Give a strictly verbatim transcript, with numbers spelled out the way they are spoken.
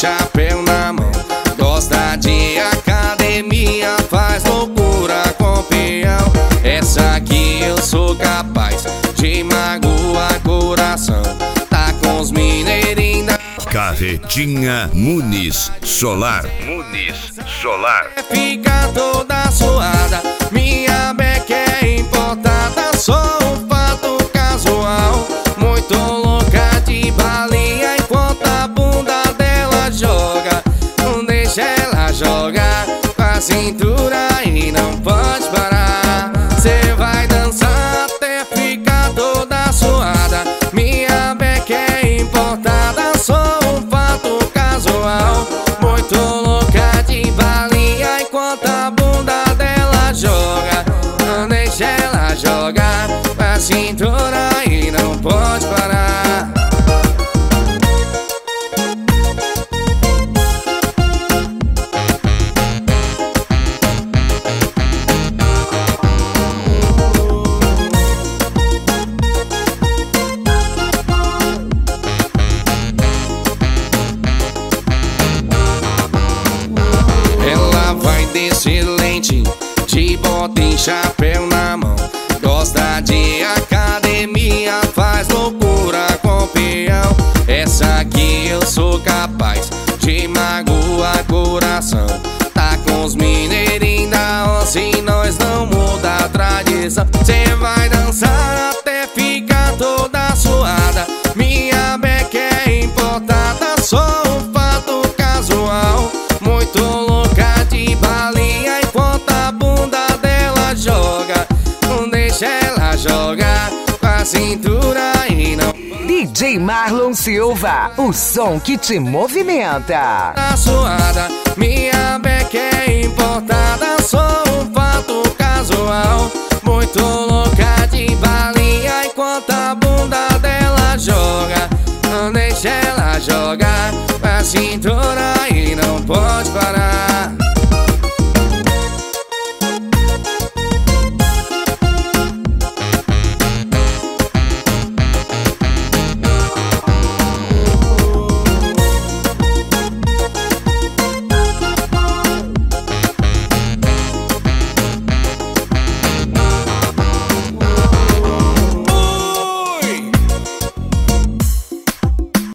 chapéu na mão, gosta de academia, faz loucura com peão. Essa aqui eu sou capaz de magoar coração, tá com os mineirinhos da Carretinha Muniz Solar. Muniz Solar. Fica toda suada, minha beca é importada, sou um fato casual. Muito louca de balinha enquanto a bunda dela joga. Não deixa ela jogar com a cintura e não pode parar. Cê vai dançar até ficar toda suada, minha beca é importada, sou um fato casual. Muito louca de balinha enquanto a bunda dela joga. Não deixa ela jogar com a cintura e não pode parar. Ela vai excelente, de bota e chapéu na mão, gosta de academia, faz loucura com peão. Essa aqui eu sou capaz de magoar coração, tá com os mineirinhos da onça e nós não muda a tradição. Cê vai dançar até ficar toda suada, minha beca é importada, sou um fato casual. Muito louca de balinha enquanto a bunda dela joga. Não deixa ela jogar com a cintura e não. D J Marlon Silva, o som que te movimenta. Tá suada, minha beca é importada, sou um fato casual. Muito louca de balinha enquanto a bunda dela joga. Não deixa ela jogar com a cintura e não pode parar.